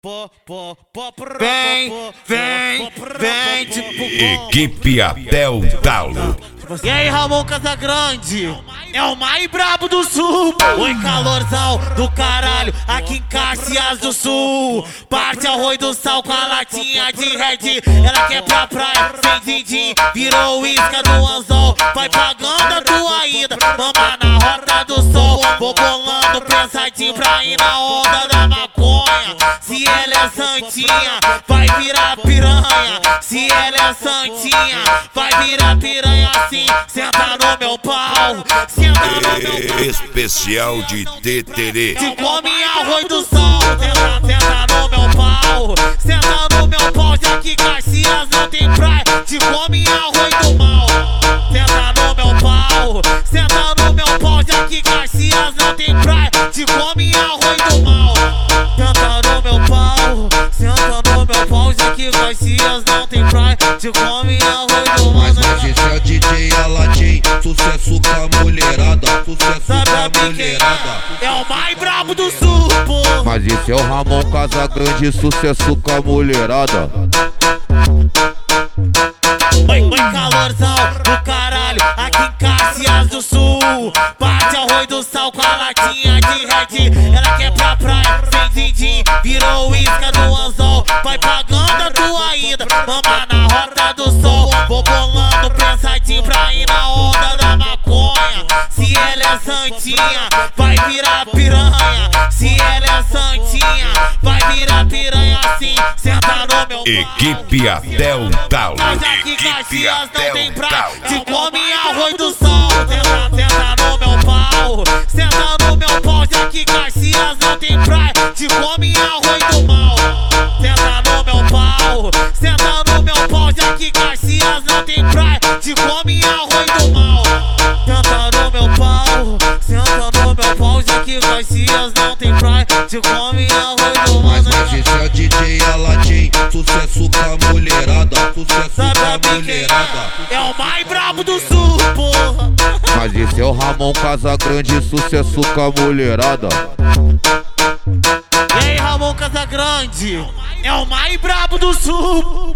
Vem, tipo Equipe até o talo. E aí, Ramon Casagrande, é o mais brabo do sul. Oi, calorzão do caralho, aqui em Caxias do Sul. Parte arroz do sal com a latinha de Red. Ela quer pra praia, sem din-din, virou isca do anzol. Vai pagando a tua ida, mama na rota do sol. Vou bolando pensadinho pra ir na onda da maconha. Se ela é santinha, vai virar piranha. Se ela é santinha, vai virar piranha assim. Senta no meu pau, senta no meu pau. Especial de Teterê. Se come arroz do sol, senta no meu pau. Senta no meu pau, já que Caxias não tem praia. Te come arroz do mal. Senta no meu pau, senta no meu pau, já que Caxias não tem praia. Te come arroz do mal. Senta no meu pau, senta no meu pau, já que Caxias não tem praia. Te come arroz do mal. Mas esse é o DJ Aladim, sucesso com a mulherada, sucesso com a mulherada. É o mais brabo do sul, pô. Mas esse é o Ramon Casagrande, sucesso com a mulherada. Oi, calorzão do caralho, aqui em Caxias do Sul. Parte arroz do sal com a latinha de Red. Ela quer pra praia, sem din-din, virou isca do anzol. Vai pagando a tua ida, mama na rota do sol. Vou bolando pensadinho pra ir na onda da maconha. Se ela é santinha, vai virar piranha. Se ela é santinha, vai virar piranha assim. Senta no meu pau. Equipe até o talo. Equipe até o talo. Te come arroz do sol. Senta no meu pau. Senta no meu pau, já que Caxias não tem praia. Te come arroz do mal. Senta no meu pau. Senta no meu pau, já que Caxias não tem praia. Te come arroz do mal. Senta no meu pau. Senta no meu pau, já que Caxias não tem praia. Te come arroz do mal. Mas esse é o DJ Aladim, sucesso com a mulherada, sucesso com a mulherada. É o mais brabo do sul, porra. Mas esse é o Ramon Casagrande, sucesso com a mulherada. E aí, Ramon Casagrande, é o mais brabo do sul.